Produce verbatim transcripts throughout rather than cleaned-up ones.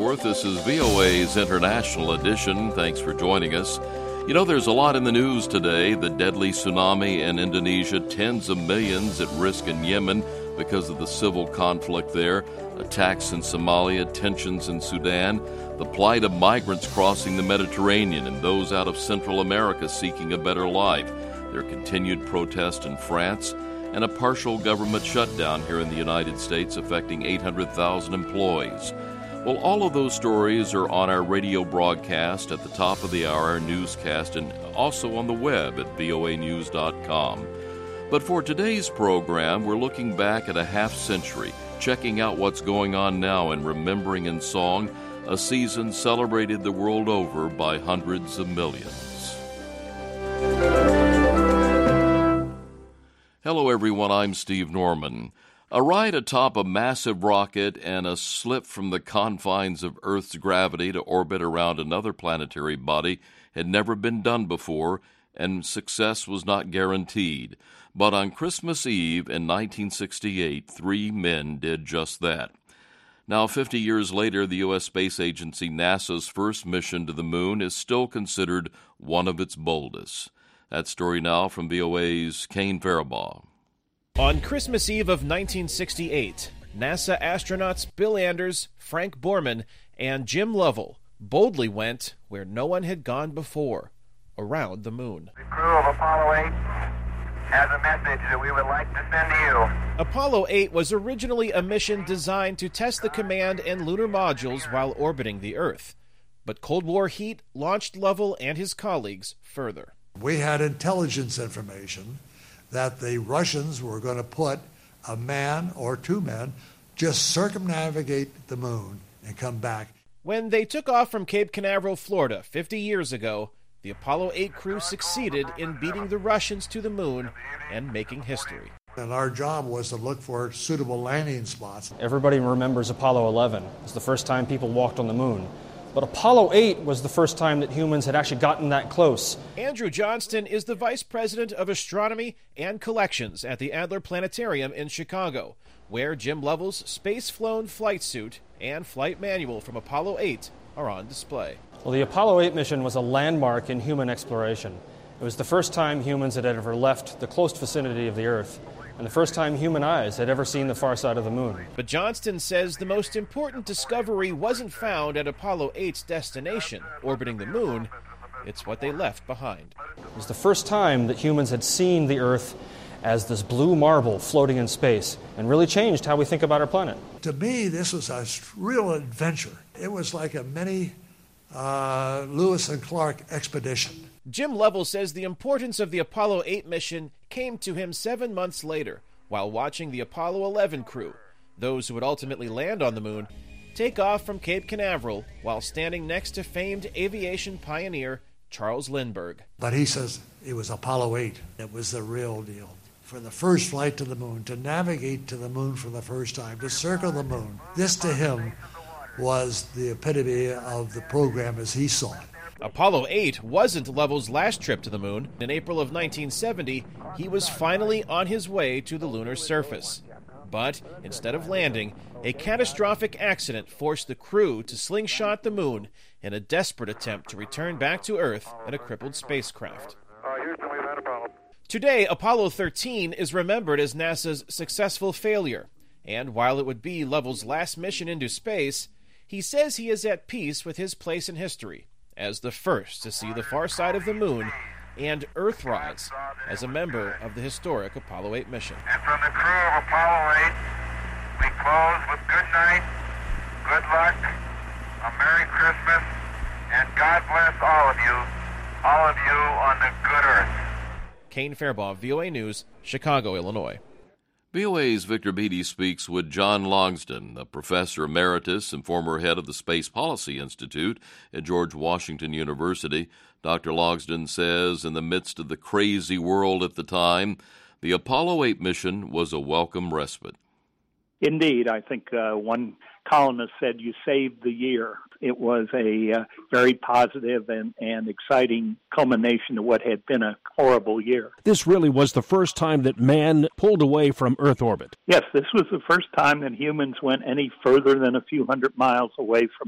forth. This is V O A's International Edition. Thanks for joining us. You know, there's a lot in the news today. The deadly tsunami in Indonesia, tens of millions at risk in Yemen because of the civil conflict there, attacks in Somalia, tensions in Sudan, the plight of migrants crossing the Mediterranean and those out of Central America seeking a better life, their continued protest in France, and a partial government shutdown here in the United States affecting eight hundred thousand employees. Well, all of those stories are on our radio broadcast at the top of the hour, our newscast, and also on the web at V O A news dot com. But for today's program, we're looking back at a half century, checking out what's going on now and remembering in song a season celebrated the world over by hundreds of millions. Hello, everyone. I'm Steve Norman. A ride atop a massive rocket and a slip from the confines of Earth's gravity to orbit around another planetary body had never been done before, and success was not guaranteed. But on Christmas Eve in nineteen sixty-eight, three men did just that. Now, fifty years later, the U S Space Agency NASA's first mission to the moon is still considered one of its boldest. That story now from V O A's Kane Faribaugh. On Christmas Eve of nineteen sixty-eight, NASA astronauts Bill Anders, Frank Borman, and Jim Lovell boldly went where no one had gone before, around the moon. The crew of Apollo eight has a message that we would like to send to you. Apollo eight was originally a mission designed to test the command and lunar modules while orbiting the Earth. But Cold War heat launched Lovell and his colleagues further. We had intelligence information that the Russians were going to put a man or two men just circumnavigate the moon and come back. When they took off from Cape Canaveral, Florida, fifty years ago, the Apollo eight crew succeeded in beating the Russians to the moon and making history. And our job was to look for suitable landing spots. Everybody remembers Apollo eleven. It was the first time people walked on the moon. But Apollo eight was the first time that humans had actually gotten that close. Andrew Johnston is the Vice President of Astronomy and Collections at the Adler Planetarium in Chicago, where Jim Lovell's space-flown flight suit and flight manual from Apollo eight are on display. Well, the Apollo eight mission was a landmark in human exploration. It was the first time humans had ever left the close vicinity of the Earth, and the first time human eyes had ever seen the far side of the moon. But Johnston says the most important discovery wasn't found at Apollo eight's destination, orbiting the moon. It's what they left behind. It was the first time that humans had seen the Earth as this blue marble floating in space, and really changed how we think about our planet. To me, this was a real adventure. It was like a mini uh, Lewis and Clark expedition. Jim Lovell says the importance of the Apollo eight mission came to him seven months later while watching the Apollo eleven crew, those who would ultimately land on the moon, take off from Cape Canaveral while standing next to famed aviation pioneer Charles Lindbergh. But he says it was Apollo eight. It was the real deal. For the first flight to the moon, to navigate to the moon for the first time, to circle the moon, this to him was the epitome of the program as he saw it. Apollo eight wasn't Lovell's last trip to the moon. In April of nineteen seventy, he was finally on his way to the lunar surface. But instead of landing, a catastrophic accident forced the crew to slingshot the moon in a desperate attempt to return back to Earth in a crippled spacecraft. Uh, Houston, we've had a problem. Today, Apollo thirteen is remembered as NASA's successful failure. And while it would be Lovell's last mission into space, he says he is at peace with his place in history as the first to see the far side of the moon and Earthrise as a member of the historic Apollo eight mission. And from the crew of Apollo eight, we close with good night, good luck, a Merry Christmas, and God bless all of you, all of you on the good Earth. Kane Faribaugh, V O A News, Chicago, Illinois. V O A's Victor Beattie speaks with John Logsdon, a professor emeritus and former head of the Space Policy Institute at George Washington University. Doctor Logsdon says in the midst of the crazy world at the time, the Apollo eight mission was a welcome respite. Indeed. I think uh, one columnist said you saved the year. It was a uh, very positive and, and exciting culmination of what had been a horrible year. This really was the first time that man pulled away from Earth orbit. Yes, this was the first time that humans went any further than a few hundred miles away from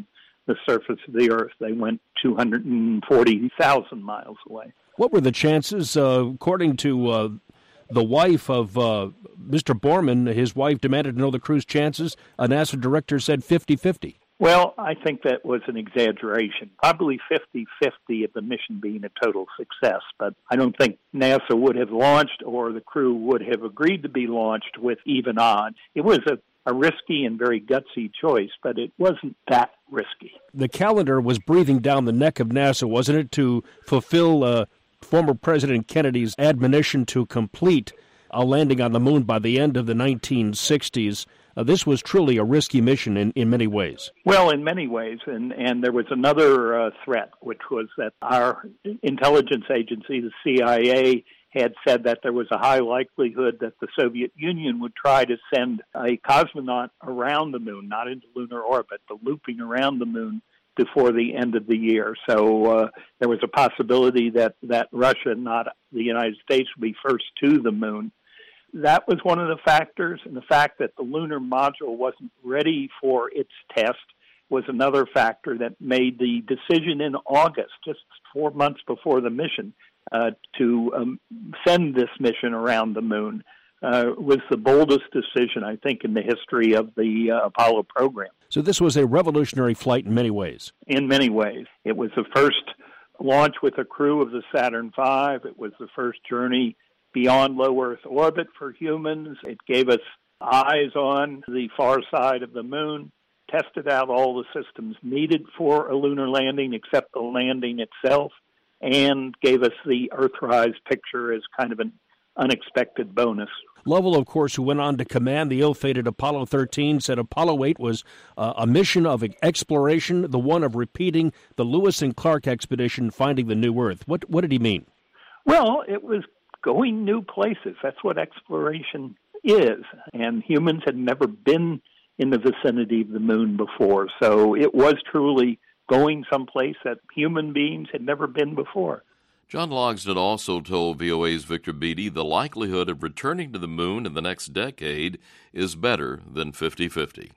the surface of the Earth. They went two hundred forty thousand miles away. What were the chances, uh, according to uh, the wife of uh, Mister Borman, his wife demanded to know the crew's chances. A NASA director said fifty-fifty. Well, I think that was an exaggeration. Probably fifty-fifty of the mission being a total success, but I don't think NASA would have launched or the crew would have agreed to be launched with even odds. It was a, a risky and very gutsy choice, but it wasn't that risky. The calendar was breathing down the neck of NASA, wasn't it, to fulfill uh, former President Kennedy's admonition to complete a landing on the moon by the end of the nineteen sixties. Uh, this was truly a risky mission in, in many ways. Well, in many ways. And, and there was another uh, threat, which was that our intelligence agency, the C I A, had said that there was a high likelihood that the Soviet Union would try to send a cosmonaut around the moon, not into lunar orbit, but looping around the moon before the end of the year. So uh, there was a possibility that, that Russia, not the United States, would be first to the moon. That was one of the factors, and the fact that the lunar module wasn't ready for its test was another factor that made the decision in August, just four months before the mission, uh, to um, send this mission around the moon uh, was the boldest decision, I think, in the history of the uh, Apollo program. So this was a revolutionary flight in many ways. In many ways. It was the first launch with a crew of the Saturn five. It was the first journey beyond low Earth orbit for humans. It gave us eyes on the far side of the moon, tested out all the systems needed for a lunar landing except the landing itself, and gave us the Earthrise picture as kind of an unexpected bonus. Lovell, of course, who went on to command the ill-fated Apollo thirteen, said Apollo eight was uh, a mission of exploration, the one of repeating the Lewis and Clark expedition, finding the new Earth. What, what did he mean? Well, it was going new places. That's what exploration is. And humans had never been in the vicinity of the moon before. So it was truly going someplace that human beings had never been before. John Logsdon also told V O A's Victor Beattie the likelihood of returning to the moon in the next decade is better than fifty-fifty.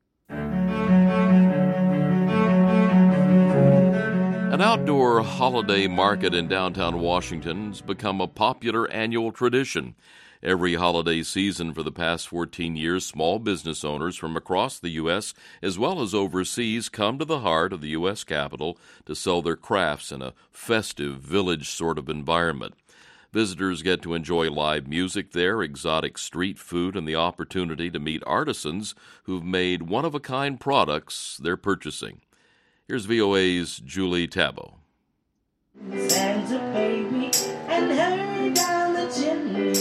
An outdoor holiday market in downtown Washington has become a popular annual tradition. Every holiday season for the past fourteen years, small business owners from across the U S as well as overseas come to the heart of the U S Capitol to sell their crafts in a festive village sort of environment. Visitors get to enjoy live music there, exotic street food, and the opportunity to meet artisans who've made one-of-a-kind products they're purchasing. Here's V O A's Julie Tabo. Santa baby and her down the chimney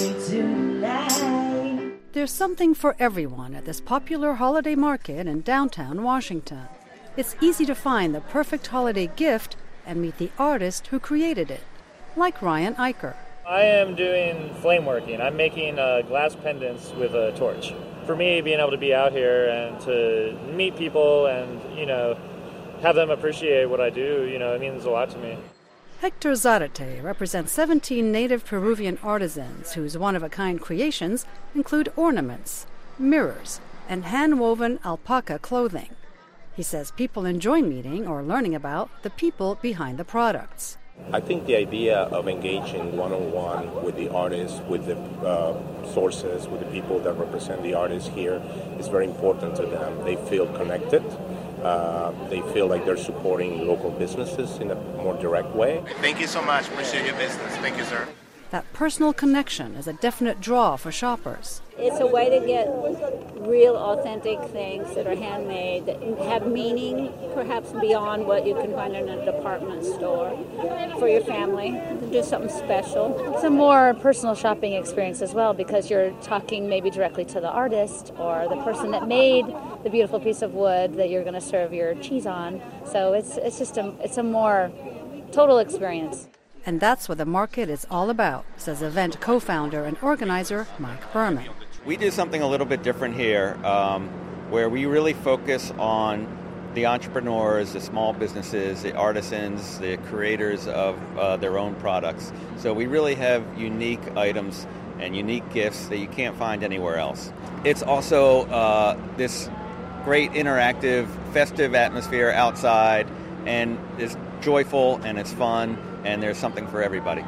tonight. There's something for everyone at this popular holiday market in downtown Washington. It's easy to find the perfect holiday gift and meet the artist who created it, like Ryan Eicher. I am doing flame working. I'm making uh, glass pendants with a torch. For me, being able to be out here and to meet people and, you know, have them appreciate what I do, you know, it means a lot to me. Hector Zarate represents seventeen native Peruvian artisans whose one-of-a-kind creations include ornaments, mirrors, and hand-woven alpaca clothing. He says people enjoy meeting or learning about the people behind the products. I think the idea of engaging one-on-one with the artists, with the uh, sources, with the people that represent the artists here is very important to them. They feel connected. Uh, they feel like they're supporting local businesses in a more direct way. Thank you so much. Appreciate your business. Thank you, sir. That personal connection is a definite draw for shoppers. It's a way to get real, authentic things that are handmade, that have meaning, perhaps beyond what you can find in a department store, for your family, to do something special. It's a more personal shopping experience as well, because you're talking maybe directly to the artist or the person that made the beautiful piece of wood that you're going to serve your cheese on. So it's it's just a it's a more total experience. And that's what the market is all about, says event co-founder and organizer Mike Berman. We do something a little bit different here, um, where we really focus on the entrepreneurs, the small businesses, the artisans, the creators of uh, their own products. So we really have unique items and unique gifts that you can't find anywhere else. It's also uh, this great interactive, festive atmosphere outside, and it's joyful and it's fun, and there's something for everybody.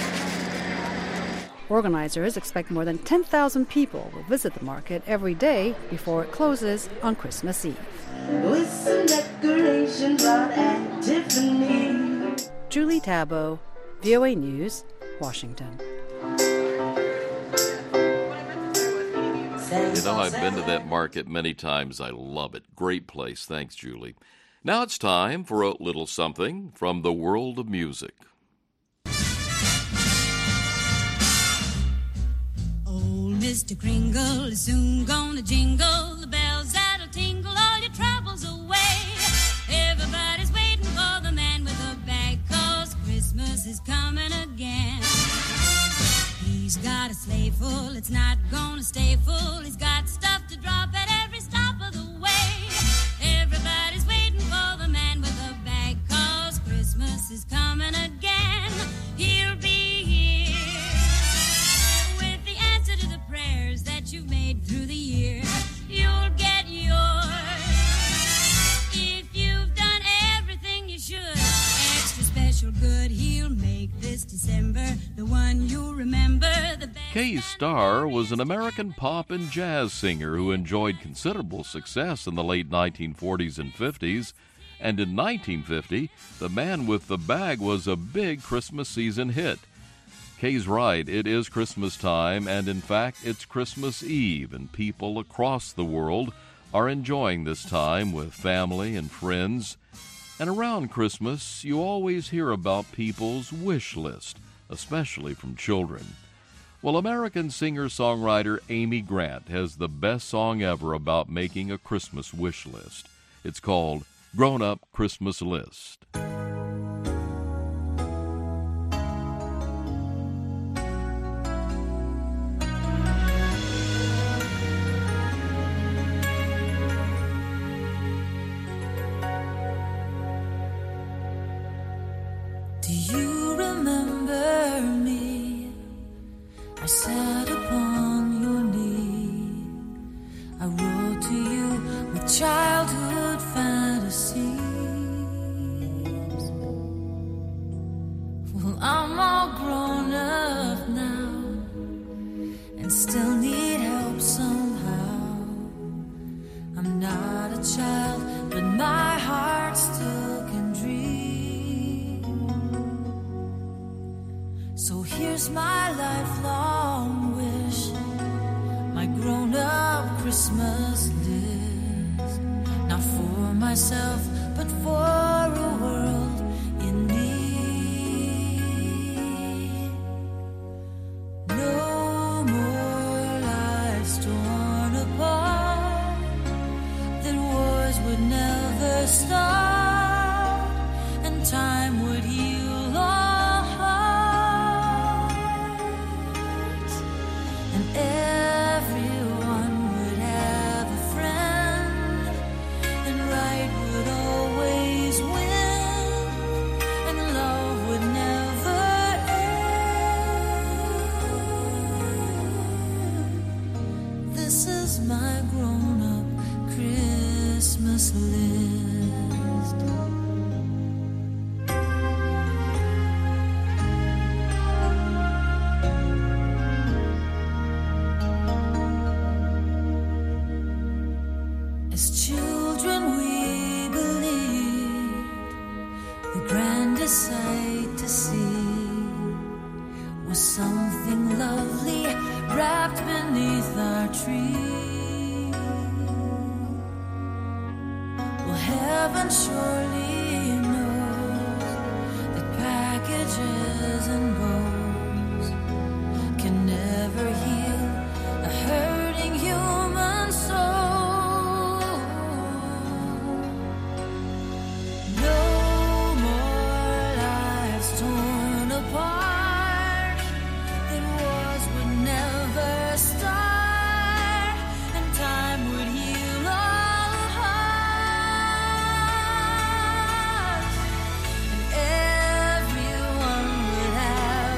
Organizers expect more than ten thousand people will visit the market every day before it closes on Christmas Eve. With some decorations out at Tiffany. Julie Tabo, V O A News, Washington. You know, I've been to that market many times. I love it. Great place. Thanks, Julie. Now it's time for a little something from the world of music. Old Mister Kringle is soon gonna jingle the bells that'll tingle all your troubles away. Everybody's waiting for the man with the bag, 'cause Christmas is coming again. He's got a sleigh full, it's not gonna stay full. He's got stuff to drop at every stop of the way. Everybody's waiting for the man with the bag, 'cause Christmas is coming again. He'll be here with the answer to the prayers that you've made through the year. You'll get yours if you've done everything you should. Extra special good, he'll make this December the one you'll remember the best. Kay Starr was an American pop and jazz singer who enjoyed considerable success in the late nineteen forties and fifties. And in nineteen fifty, The Man with the Bag was a big Christmas season hit. Kay's right, it is Christmas time, and in fact, it's Christmas Eve, and people across the world are enjoying this time with family and friends. And around Christmas, you always hear about people's wish list, especially from children. Well, American singer-songwriter Amy Grant has the best song ever about making a Christmas wish list. It's called Grown Up Christmas List. Do you remember me? I sat upon your knee. I wrote to you with childhood fantasies. Well, I'm all grown up now and still need help somehow. I'm not a child, but my heart still can dream. So here's my lifelong wish, my grown-up Christmas list. Not for myself, but for a world in need. No more lives torn apart, that wars would never start, and time would heal all. Everyone would have a friend, and right would always win, and love would never end. This is my grown-up Christmas list. As children we believed the grandest sight to see was something lovely wrapped beneath our tree. Well, heaven surely knows that packages and bows can never heal a hurting human soul. Everyone would have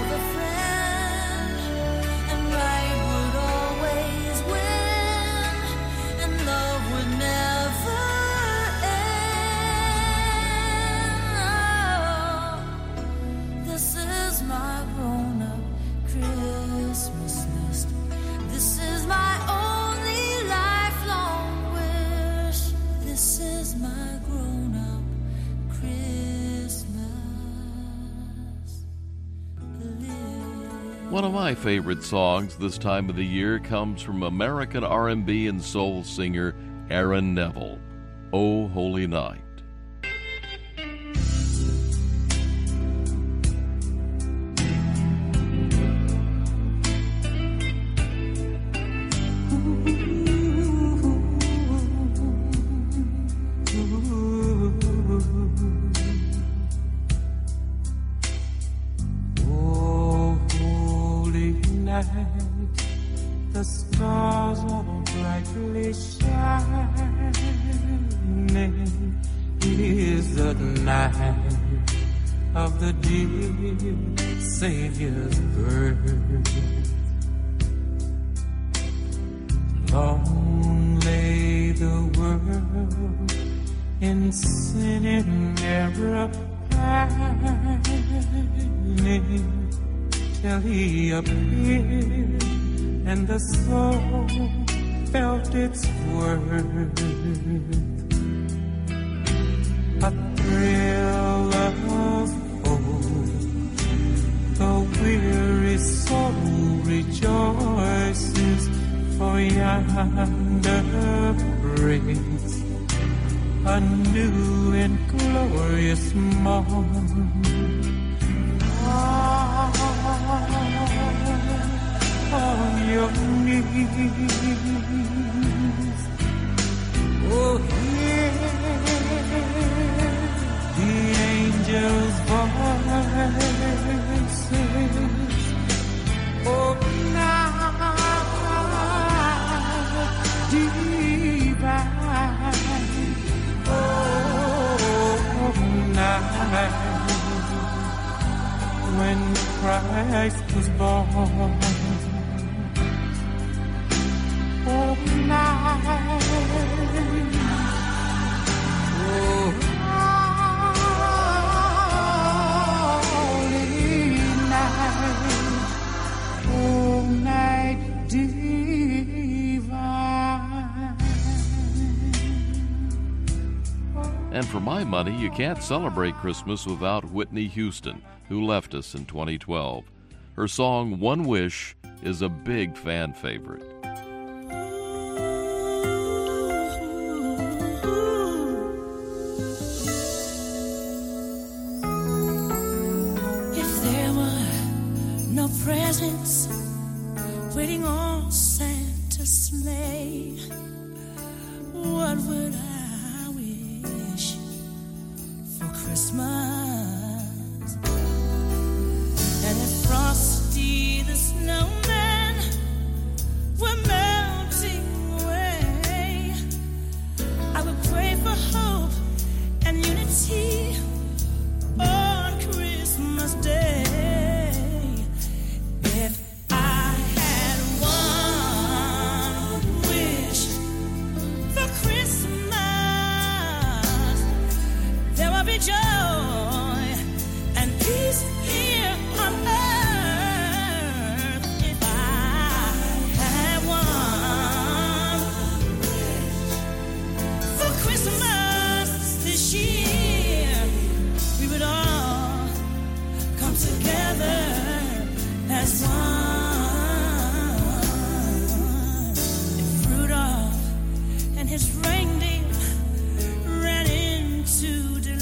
One of my favorite songs this time of the year comes from American R and B and soul singer Aaron Neville, "O Holy Night." The stars are brightly shining. It is the night of the dear Savior's birth. Long lay the world in sin and error pining, till he appeared and the soul felt its worth. A thrill of hope, the weary soul rejoices, for yonder breaks a new and glorious morn. On your knees, oh, hear the angels' voices, oh, night divine, oh, night when Christ was born. Oh, night, oh, holy night, oh, night divine. And for my money, you can't celebrate Christmas without Whitney Houston, who left us in twenty twelve. Her song, "One Wish," is a big fan favorite. Presents waiting on Santa's sleigh, what would I wish for Christmas? And if Frosty the Snowman were melting away, I would pray for hope and unity on Christmas Day. Joy and peace here on earth. If I had one for Christmas this year, we would all come together as one. If Rudolph and his reindeer ran into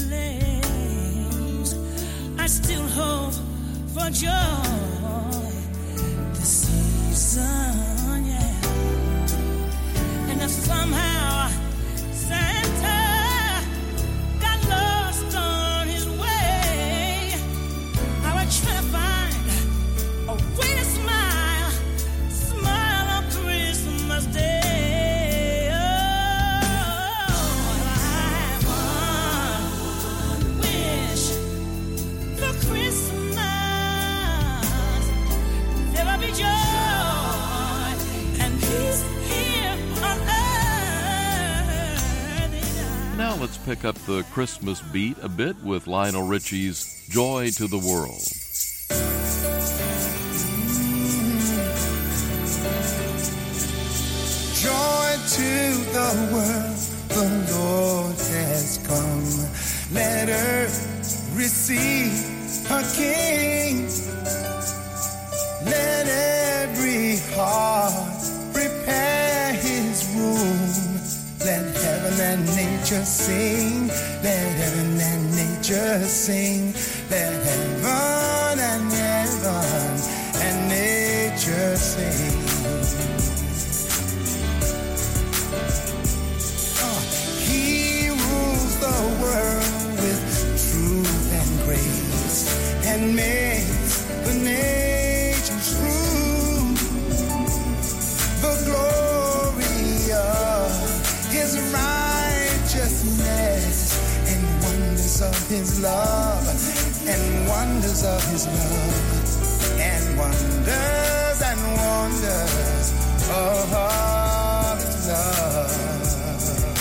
I still hope for joy this season, yeah. And if somehow Santa got lost on his way, I would try to find a way to smile, smile on Christmas Day. Now let's pick up the Christmas beat a bit with Lionel Richie's "Joy to the World." Joy to the world, the Lord has come. Let earth receive her King. Let every heart prepare his room. Let heaven and nature sing. Let heaven and nature sing. Let heaven and heaven and nature sing. Oh, he rules the world with truth and grace and makes the nations rule. The glory of his righteousness and wonders of his love and wonders of his love and wonders and wonders of his love.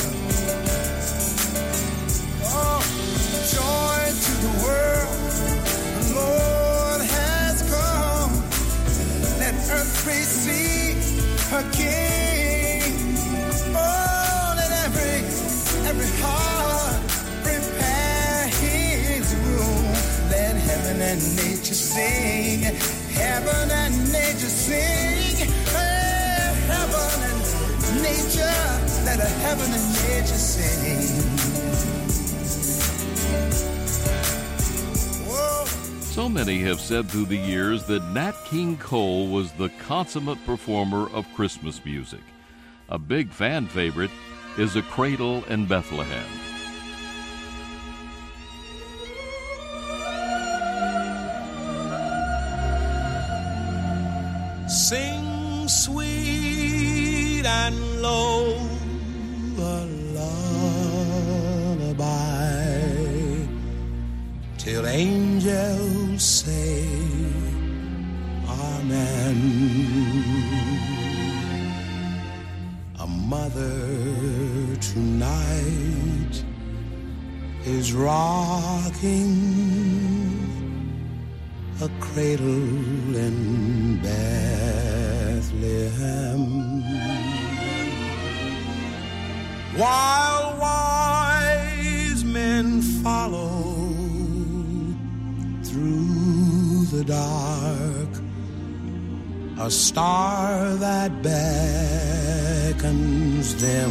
Oh, joy to the world, the Lord has come. Let earth receive her King. Oh, let every, every heart prepare his room. Let heaven and nature sing. Heaven and nature sing. Hey, heaven and nature. Let a heaven and nature sing. Whoa. So many have said through the years that Nat King Cole was the consummate performer of Christmas music. A big fan favorite is A Cradle in Bethlehem. Sing sweet and low a lullaby till angels say amen. A mother tonight is rocking a cradle in Bethlehem, while wise men follow through the dark, a star that beckons them.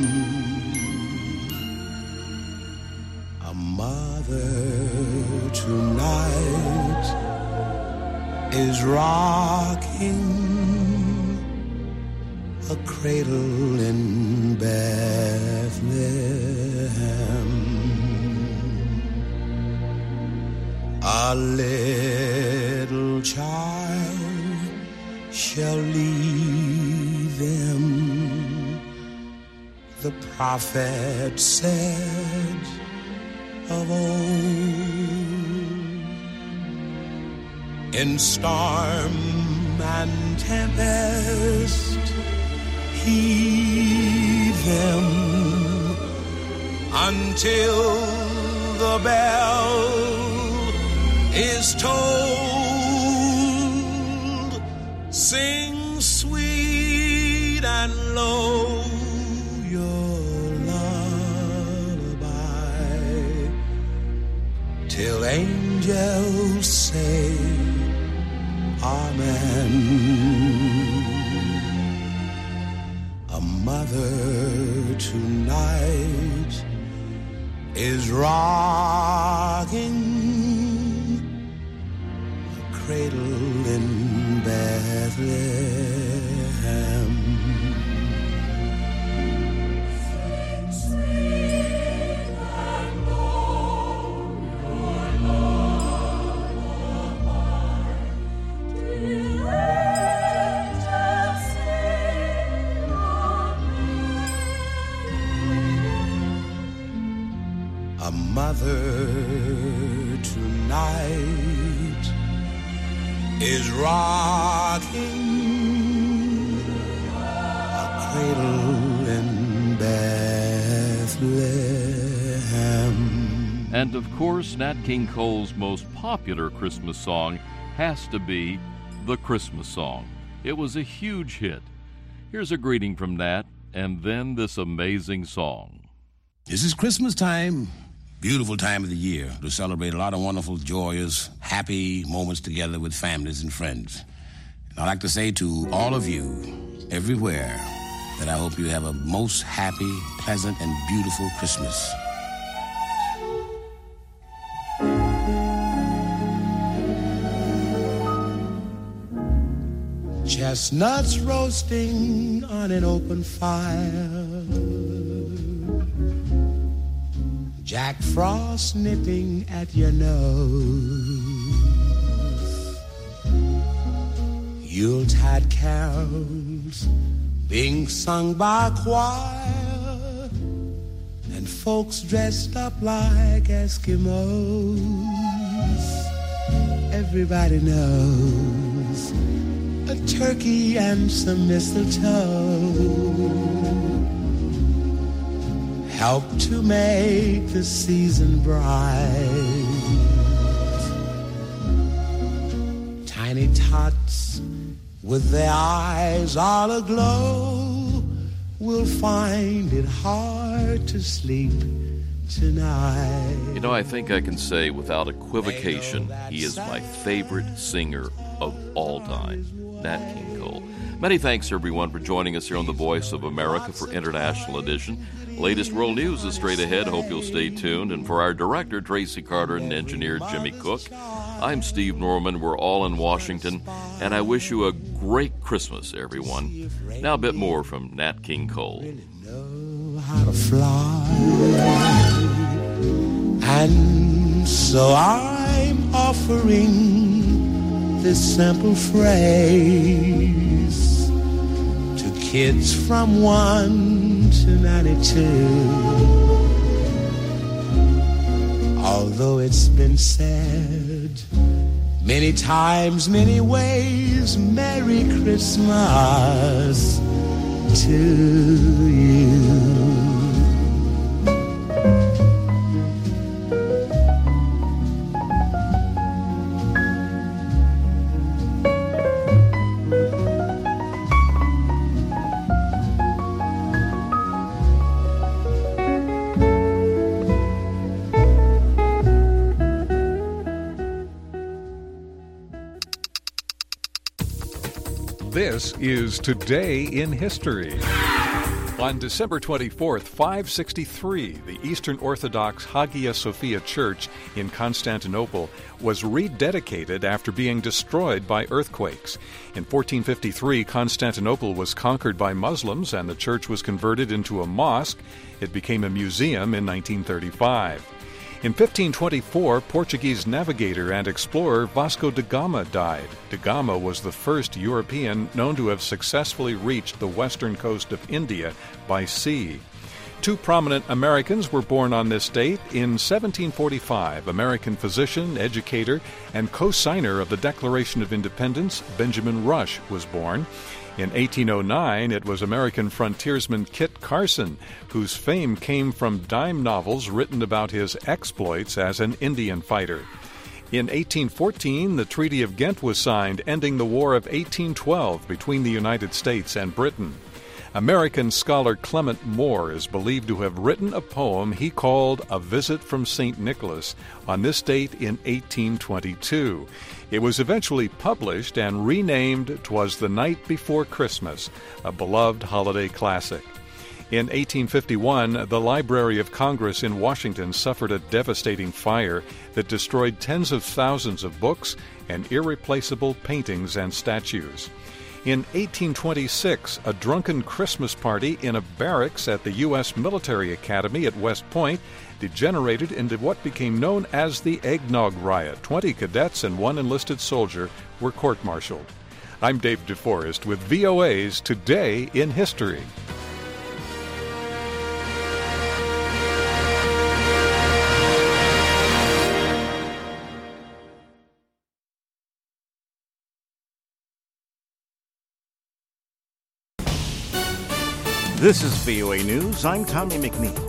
A mother tonight is rocking a cradle in Bethlehem. A little child shall lead them, the prophet said of old. In storm and tempest, heed them until the bell is tolled. Sing sweet and low your lullaby till angels say amen. A mother tonight is rocking a cradle in Bethlehem. A mother tonight is rocking a cradle in Bethlehem. And of course, Nat King Cole's most popular Christmas song has to be The Christmas Song. It was a huge hit. Here's a greeting from Nat, and then this amazing song. This is Christmas time. Beautiful time of the year to celebrate a lot of wonderful, joyous, happy moments together with families and friends. I'd like to say to all of you, everywhere, that I hope you have a most happy, pleasant, and beautiful Christmas. Chestnuts roasting on an open fire, Jack Frost nipping at your nose, Yuletide carols being sung by a choir, and folks dressed up like Eskimos. Everybody knows a turkey and some mistletoe help to make the season bright. Tiny tots with their eyes all aglow will find it hard to sleep tonight. You know, I think I can say without equivocation, he is my favorite singer of all time, Nat King Cole. Many thanks, everyone, for joining us here on The Voice of America for International Edition. Latest world news is straight ahead. Hope you'll stay tuned. And for our director, Tracy Carter, and engineer, Jimmy Cook, I'm Steve Norman. We're all in Washington, and I wish you a great Christmas, everyone. Now a bit more from Nat King Cole. Know how to fly, and so I'm offering this simple phrase to kids from one to ninety-two. Although it's been said many times, many ways, Merry Christmas to you. This is Today in History. On December twenty-fourth, five sixty-three, the Eastern Orthodox Hagia Sophia Church in Constantinople was rededicated after being destroyed by earthquakes. In fourteen fifty-three, Constantinople was conquered by Muslims and the church was converted into a mosque. It became a museum in nineteen thirty-five. In fifteen twenty-four, Portuguese navigator and explorer Vasco da Gama died. Da Gama was the first European known to have successfully reached the western coast of India by sea. Two prominent Americans were born on this date. In seventeen forty-five, American physician, educator, and co-signer of the Declaration of Independence, Benjamin Rush, was born. In eighteen oh nine, it was American frontiersman Kit Carson, whose fame came from dime novels written about his exploits as an Indian fighter. In eighteen fourteen, the Treaty of Ghent was signed, ending the War of eighteen twelve between the United States and Britain. American scholar Clement Moore is believed to have written a poem he called A Visit from Saint Nicholas on this date in eighteen twenty-two. It was eventually published and renamed 'Twas the Night Before Christmas, a beloved holiday classic. In eighteen fifty-one, the Library of Congress in Washington suffered a devastating fire that destroyed tens of thousands of books and irreplaceable paintings and statues. In eighteen twenty-six, a drunken Christmas party in a barracks at the U S Military Academy at West Point degenerated into what became known as the Eggnog Riot. Twenty cadets and one enlisted soldier were court-martialed. I'm Dave DeForest with V O A's Today in History. This is V O A News. I'm Tommy McNeil.